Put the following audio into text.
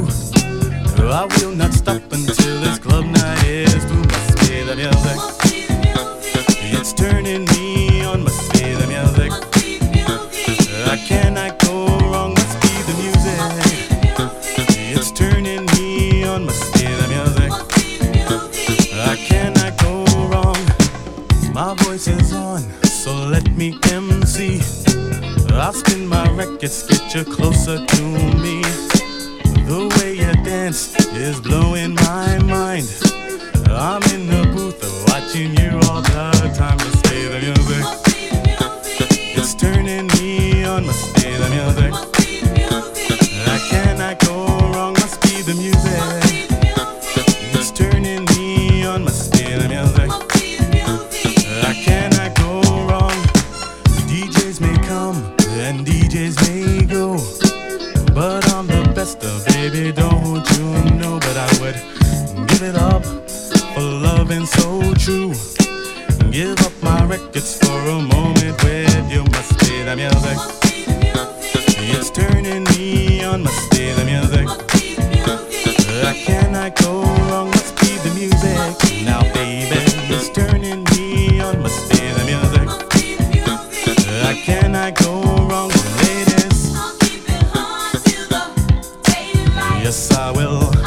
I will not stop until this club night is through. Must be the music. It's turning me on. Must be the music. I cannot go wrong. Must be the music. It's turning me on. Must be the music. I cannot go wrong. My voice is on, so let me MC. I'll spin my records, get you closer to me. The way you dance is blowing my mind. I'm in the booth watching you all the time. Must be the music. It's turning me on. Must be the music. I cannot go wrong. Must be the music. It's turning me on. Must be the music. I cannot go wrong. DJs may come and DJs may go, but I'm the best, baby, don't you know? But I would give it up for loving so true. Give up my records for a moment with you. Must be the music. It's turning me on. Must be the music. I cannot go wrong. Must be the music. Now, baby, it's turning me on. Must be the music. I cannot go wrong, ladies. Yes, I will.